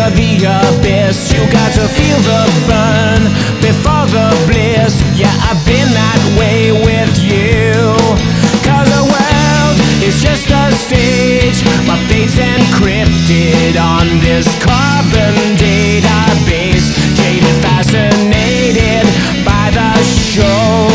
the abyss. You got to feel the burn before the bliss. Yeah, I've been that way with you. 'Cause the world is just a stage. My fate's encrypted on this carbon database. Jaded, fascinated by the show.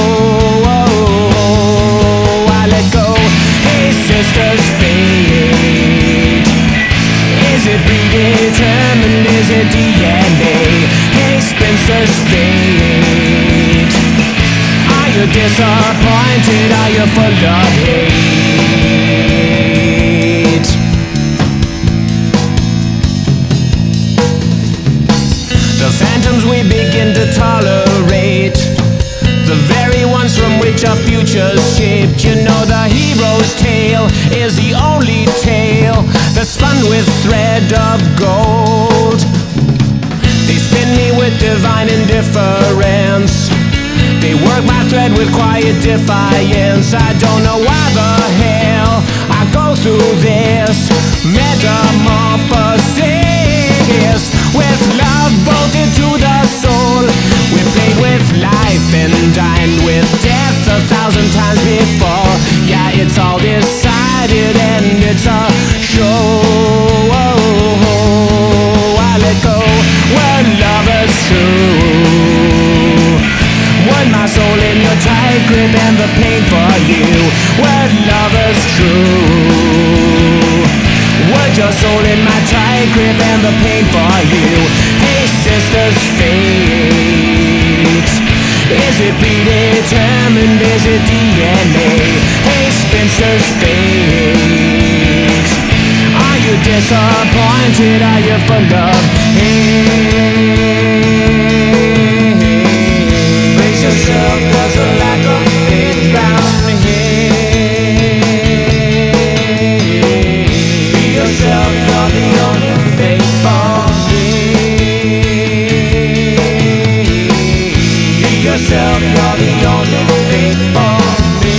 I let go. Hey sisters, fate. Is it predetermined? Is it DNA? Hey spinsters, fate. Are you disappointed? Are you full of hate? The phantoms we begin to tolerate, the very ones from which our future's shaped. You know the hero's tale is the only tale that's spun with thread of gold. They spin me with divine indifference. They work my thread with quiet defiance. I don't know why the hell I go through this metamorphosis. With love bolted to the soul, we played with life and dined with death 1,000 times before. Yeah, it's all decided and it's a show. I let go. We're lovers true. Would my soul in your tight grip and the pain for you. We're lovers true. Would your soul in my tight grip and the pain for you. Hey sisters, fate. Is it predetermined? Is it DNA? Hey spinsters, fate. Are you disappointed? Are you full of hate? Brace yourself, 'cause a lack of faith bound to hate. Be yourself, you're the only faith for me. Be yourself, you're the only faith for me.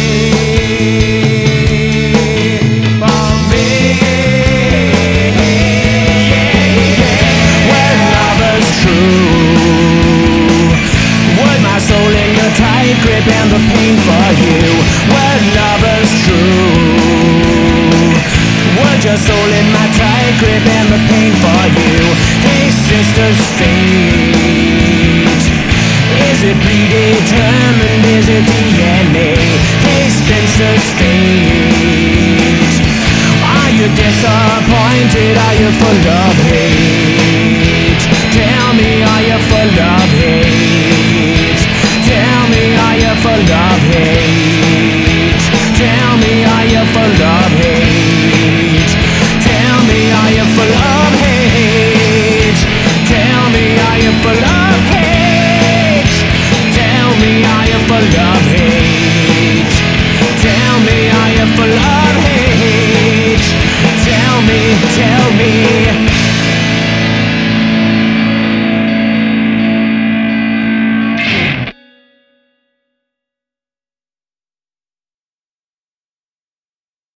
For me. We're lovers true. Would my soul in your tight grip and the pain for you. We're lovers true. Would your soul in my tight grip and the pain for you. Hey sisters, fate. Is it predetermined? Is it DNA? Hey spinsters, fate. Are you disappointed? Are you full of hate? Tell me, are you full of hate? Tell me, are you full of hate? Tell me, are you full of hate? Tell me, are you full of hate? Tell me, are you full of hate? Tell me, are you full of hate?